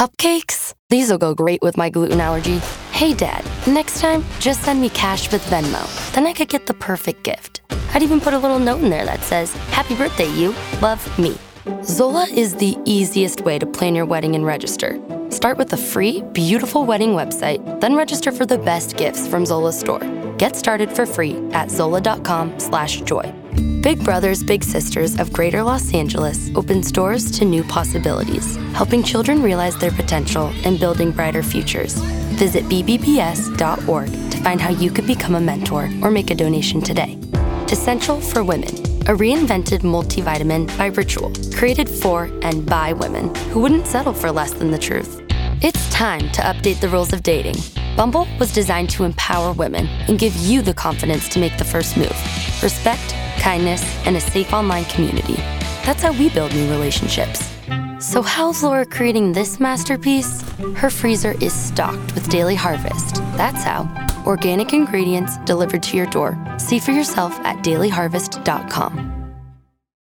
Cupcakes? These'll go great with my gluten allergy. Hey, Dad, next time, just send me cash with Venmo. Then I could get the perfect gift. I'd even put a little note in there that says, "Happy birthday, you. Love, me." Zola is the easiest way to plan your wedding and register. Start with a free, beautiful wedding website, then register for the best gifts from Zola's store. Get started for free at zola.com/joy. Big Brothers Big Sisters of Greater Los Angeles opens doors to new possibilities, helping children realize their potential and building brighter futures. Visit bbbs.org to find how you could become a mentor or make a donation today. Essential for Women, a reinvented multivitamin by Ritual, created for and by women who wouldn't settle for less than the truth. It's time to update the rules of dating. Bumble was designed to empower women and give you the confidence to make the first move. Respect, kindness, and a safe online community. That's how we build new relationships. So how's Laura creating this masterpiece? Her freezer is stocked with Daily Harvest. That's how. Organic ingredients delivered to your door. See for yourself at dailyharvest.com.